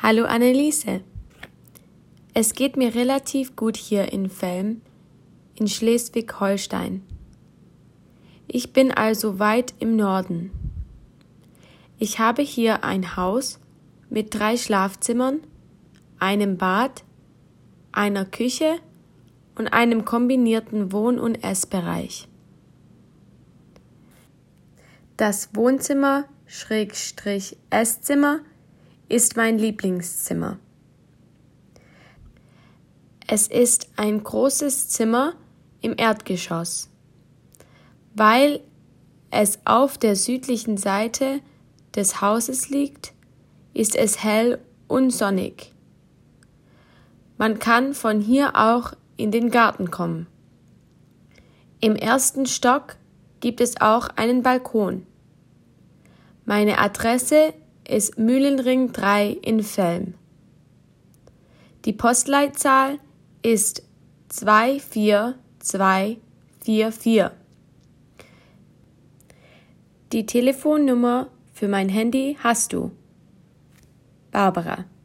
Hallo Anneliese. Es geht mir relativ gut hier in Velm, in Schleswig-Holstein. Ich bin also weit im Norden. Ich habe hier ein Haus mit 3 Schlafzimmern, einem Bad, einer Küche und einem kombinierten Wohn- und Essbereich. Das Wohnzimmer/Esszimmer ist mein Lieblingszimmer. Es ist ein großes Zimmer im Erdgeschoss. Weil es auf der südlichen Seite des Hauses liegt, ist es hell und sonnig. Man kann von hier auch in den Garten kommen. Im 1. Stock gibt es auch einen Balkon. Meine Adresse ist Mühlenring 3 in Velm. Die Postleitzahl ist 24244. Die Telefonnummer für mein Handy hast du. Barbara.